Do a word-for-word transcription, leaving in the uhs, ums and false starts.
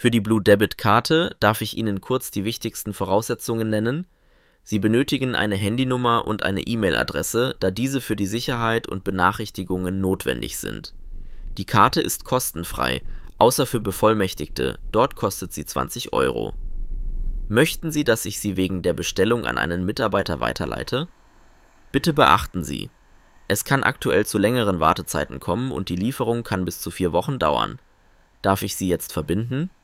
Für die Blue Debit Karte darf ich Ihnen kurz die wichtigsten Voraussetzungen nennen. Sie benötigen eine Handynummer und eine E-Mail-Adresse, da diese für die Sicherheit und Benachrichtigungen notwendig sind. Die Karte ist kostenfrei, außer für Bevollmächtigte, dort kostet sie zwanzig Euro. Möchten Sie, dass ich Sie wegen der Bestellung an einen Mitarbeiter weiterleite? Bitte beachten Sie: Es kann aktuell zu längeren Wartezeiten kommen und die Lieferung kann bis zu vier Wochen dauern. Darf ich Sie jetzt verbinden?